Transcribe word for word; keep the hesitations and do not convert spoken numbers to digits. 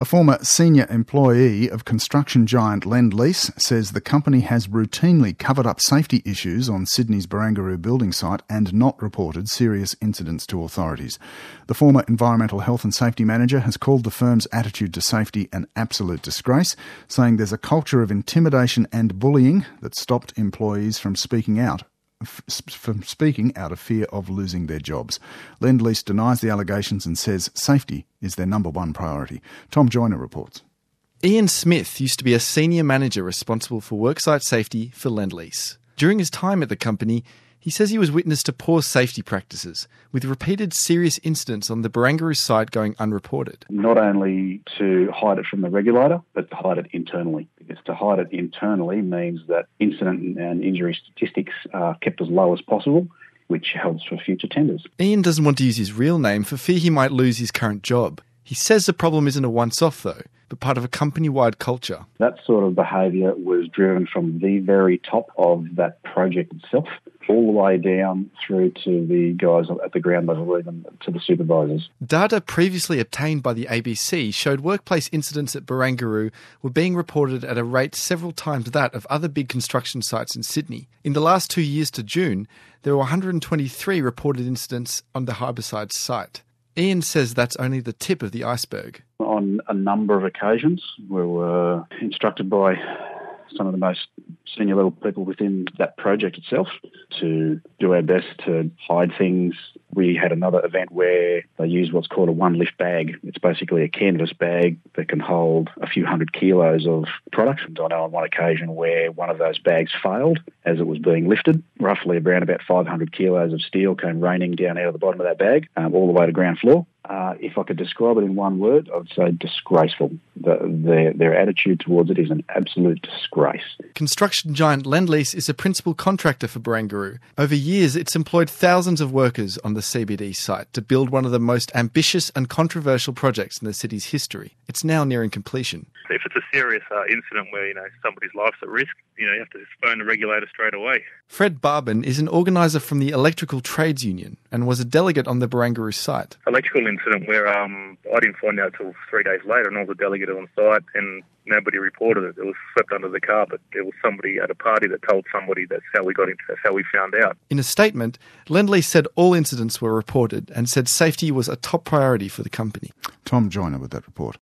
A former senior employee of construction giant Lendlease says the company has routinely covered up safety issues on Sydney's Barangaroo building site and not reported serious incidents to authorities. The former environmental health and safety manager has called the firm's attitude to safety an absolute disgrace, saying there's a culture of intimidation and bullying that stopped employees from speaking out. from speaking out of fear of losing their jobs. Lendlease denies the allegations and says safety is their number one priority. Tom Joyner reports. Ian Smith used to be a senior manager responsible for worksite safety for Lendlease. During his time at the company, he says he was witness to poor safety practices, with repeated serious incidents on the Barangaroo site going unreported. Not only to hide it from the regulator, but to hide it internally. Because to hide it internally means that incident and injury statistics are kept as low as possible, which helps for future tenders. Ian doesn't want to use his real name for fear he might lose his current job. He says the problem isn't a once-off, though, but part of a company-wide culture. That sort of behaviour was driven from the very top of that project itself, all the way down through to the guys at the ground level, even to the supervisors. Data previously obtained by the A B C showed workplace incidents at Barangaroo were being reported at a rate several times that of other big construction sites in Sydney. In the last two years to June, there were one hundred twenty-three reported incidents on the Harbourside site. Ian says that's only the tip of the iceberg. On a number of occasions, we were instructed by some of the most senior level people within that project itself to do our best to hide things. We had another event where they used what's called a one-lift bag. It's basically a canvas bag that can hold a few hundred kilos of product. I know on one occasion where one of those bags failed as it was being lifted. Roughly around about five hundred kilos of steel came raining down out of the bottom of that bag, um, all the way to ground floor. Uh, if I could describe it in one word, I would say disgraceful. The, their, their attitude towards it is an absolute disgrace. Construction giant Lendlease is a principal contractor for Barangaroo. Over years, it's employed thousands of workers on the C B D site to build one of the most ambitious and controversial projects in the city's history. It's now nearing completion. If it's a serious uh, incident where, you know, somebody's life's at risk, you know, you have to phone the regulator straight away. Fred Barban is an organiser from the Electrical Trades Union and was a delegate on the Barangaroo site. Electrical incident where um, I didn't find out till three days later, and I was a delegate on site, and nobody reported it. It was swept under the carpet. There was somebody at a party that told somebody that's how we got into that's how we found out. In a statement, Lendlease said all incidents were reported and said safety was a top priority for the company. Tom Joyner with that report.